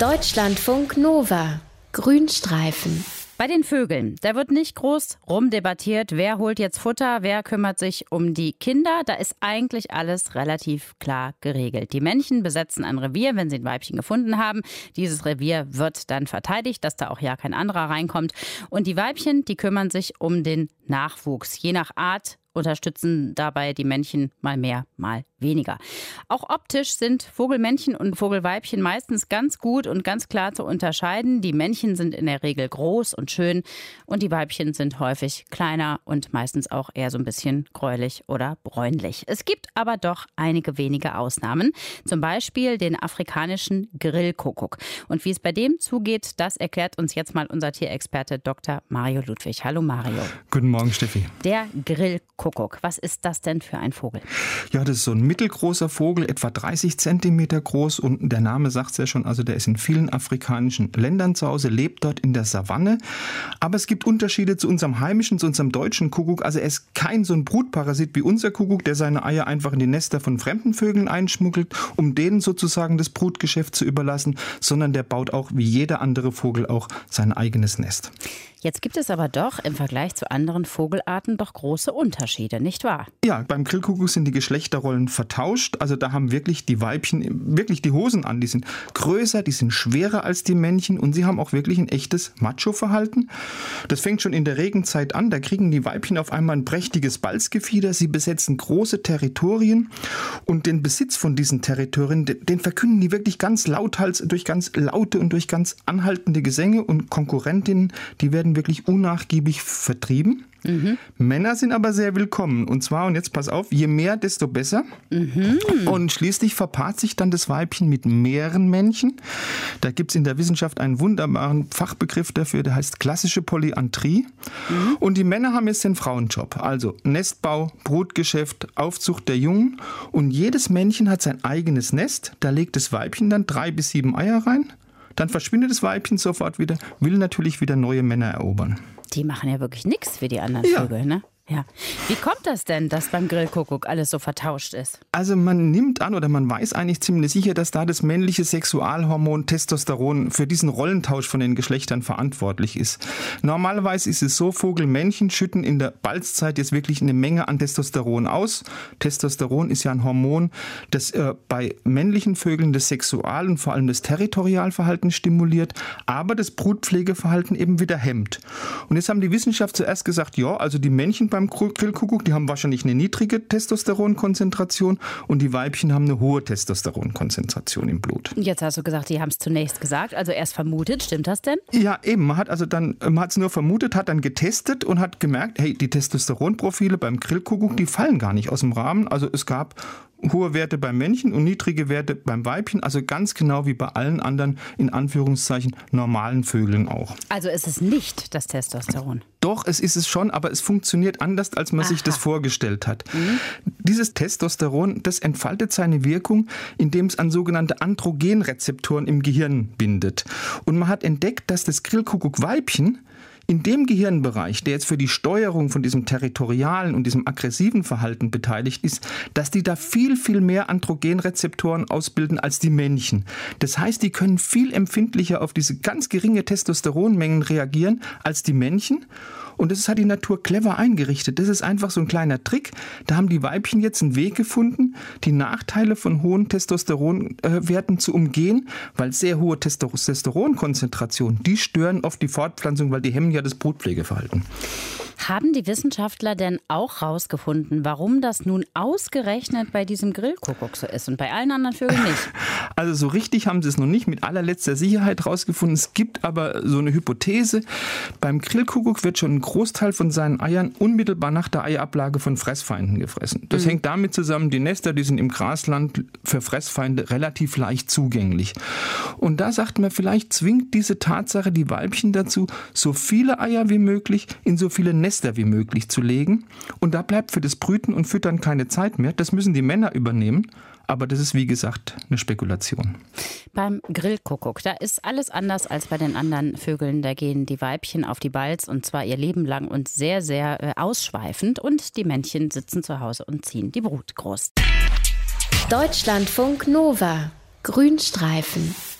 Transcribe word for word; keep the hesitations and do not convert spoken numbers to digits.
Deutschlandfunk Nova. Grünstreifen. Bei den Vögeln, da wird nicht groß rumdebattiert, wer holt jetzt Futter, wer kümmert sich um die Kinder. Da ist eigentlich alles relativ klar geregelt. Die Männchen besetzen ein Revier, wenn sie ein Weibchen gefunden haben. Dieses Revier wird dann verteidigt, dass da auch ja kein anderer reinkommt. Und die Weibchen, die kümmern sich um den Nachwuchs. Je nach Art unterstützen dabei die Männchen mal mehr, mal weniger. Auch optisch sind Vogelmännchen und Vogelweibchen meistens ganz gut und ganz klar zu unterscheiden. Die Männchen sind in der Regel groß und schön und die Weibchen sind häufig kleiner und meistens auch eher so ein bisschen gräulich oder bräunlich. Es gibt aber doch einige wenige Ausnahmen, zum Beispiel den afrikanischen Grillkuckuck. Und wie es bei dem zugeht, das erklärt uns jetzt mal unser Tierexperte Doktor Mario Ludwig. Hallo Mario. Guten Morgen, Steffi. Der Grillkuckuck, was ist das denn für ein Vogel? Ja, das ist so ein mittelgroßer Vogel, etwa dreißig Zentimeter groß und der Name sagt es ja schon, also der ist in vielen afrikanischen Ländern zu Hause, lebt dort in der Savanne. Aber es gibt Unterschiede zu unserem heimischen, zu unserem deutschen Kuckuck. Also er ist kein so ein Brutparasit wie unser Kuckuck, der seine Eier einfach in die Nester von fremden Vögeln einschmuggelt, um denen sozusagen das Brutgeschäft zu überlassen, sondern der baut auch wie jeder andere Vogel auch sein eigenes Nest. Jetzt gibt es aber doch im Vergleich zu anderen Vogelarten doch große Unterschiede, nicht wahr? Ja, beim Grillkuckuck sind die Geschlechterrollen vertauscht. Also da haben wirklich die Weibchen wirklich die Hosen an. Die sind größer, die sind schwerer als die Männchen und sie haben auch wirklich ein echtes Macho-Verhalten. Das fängt schon in der Regenzeit an. Da kriegen die Weibchen auf einmal ein prächtiges Balzgefieder. Sie besetzen große Territorien und den Besitz von diesen Territorien, den verkünden die wirklich ganz lauthals durch ganz laute und durch ganz anhaltende Gesänge und Konkurrentinnen, die werden wirklich unnachgiebig vertrieben. Mhm. Männer sind aber sehr willkommen. Und zwar, und jetzt pass auf, je mehr, desto besser. Mhm. Und schließlich verpaart sich dann das Weibchen mit mehreren Männchen. Da gibt es in der Wissenschaft einen wunderbaren Fachbegriff dafür, der heißt klassische Polyandrie. Mhm. Und die Männer haben jetzt den Frauenjob. Also Nestbau, Brutgeschäft, Aufzucht der Jungen. Und jedes Männchen hat sein eigenes Nest. Da legt das Weibchen dann drei bis sieben Eier rein. Dann verschwindet das Weibchen sofort wieder, will natürlich wieder neue Männer erobern. Die machen ja wirklich nichts wie die anderen ja. Vögel, ne? Ja. Wie kommt das denn, dass beim Grillkuckuck alles so vertauscht ist? Also man nimmt an oder man weiß eigentlich ziemlich sicher, dass da das männliche Sexualhormon Testosteron für diesen Rollentausch von den Geschlechtern verantwortlich ist. Normalerweise ist es so, Vogelmännchen schütten in der Balzzeit jetzt wirklich eine Menge an Testosteron aus. Testosteron ist ja ein Hormon, das äh, bei männlichen Vögeln das Sexual- und vor allem das Territorialverhalten stimuliert, aber das Brutpflegeverhalten eben wieder hemmt. Und jetzt haben die Wissenschaft zuerst gesagt, ja, also die Männchen beim Grillkuckuck, die haben wahrscheinlich eine niedrige Testosteronkonzentration und die Weibchen haben eine hohe Testosteronkonzentration im Blut. Jetzt hast du gesagt, die haben es zunächst gesagt, also erst vermutet, stimmt das denn? Ja, eben, man hat also dann, man hat es nur vermutet, hat dann getestet und hat gemerkt, hey, die Testosteronprofile beim Grillkuckuck, die fallen gar nicht aus dem Rahmen. Also es gab hohe Werte beim Männchen und niedrige Werte beim Weibchen, also ganz genau wie bei allen anderen, in Anführungszeichen, normalen Vögeln auch. Also ist es nicht das Testosteron? Doch, es ist es schon, aber es funktioniert anders, als man Aha. sich das vorgestellt hat. Mhm. Dieses Testosteron, das entfaltet seine Wirkung, indem es an sogenannte Androgenrezeptoren im Gehirn bindet. Und man hat entdeckt, dass das Grillkuckuck-Weibchen in dem Gehirnbereich, der jetzt für die Steuerung von diesem territorialen und diesem aggressiven Verhalten beteiligt ist, dass die da viel, viel mehr Androgenrezeptoren ausbilden als die Männchen. Das heißt, die können viel empfindlicher auf diese ganz geringe Testosteronmengen reagieren als die Männchen. Und das hat die Natur clever eingerichtet. Das ist einfach so ein kleiner Trick. Da haben die Weibchen jetzt einen Weg gefunden, die Nachteile von hohen Testosteronwerten zu umgehen, weil sehr hohe Testosteronkonzentrationen, die stören oft die Fortpflanzung, weil die hemmen ja das Brutpflegeverhalten. Haben die Wissenschaftler denn auch rausgefunden, warum das nun ausgerechnet bei diesem Grillkuckuck so ist und bei allen anderen Vögeln nicht? Also so richtig haben sie es noch nicht mit allerletzter Sicherheit rausgefunden. Es gibt aber so eine Hypothese. Beim Grillkuckuck wird schon ein Großteil von seinen Eiern unmittelbar nach der Eiablage von Fressfeinden gefressen. Das mhm. hängt damit zusammen, die Nester, die sind im Grasland für Fressfeinde relativ leicht zugänglich. Und da sagt man, vielleicht zwingt diese Tatsache die Weibchen dazu, so viele Eier wie möglich in so viele Nester wie möglich zu legen. Und da bleibt für das Brüten und Füttern keine Zeit mehr. Das müssen die Männer übernehmen. Aber das ist, wie gesagt, eine Spekulation. Beim Grillkuckuck, da ist alles anders als bei den anderen Vögeln. Da gehen die Weibchen auf die Balz und zwar ihr Leben lang und sehr, sehr äh, ausschweifend. Und die Männchen sitzen zu Hause und ziehen die Brut groß. Deutschlandfunk Nova. Grünstreifen.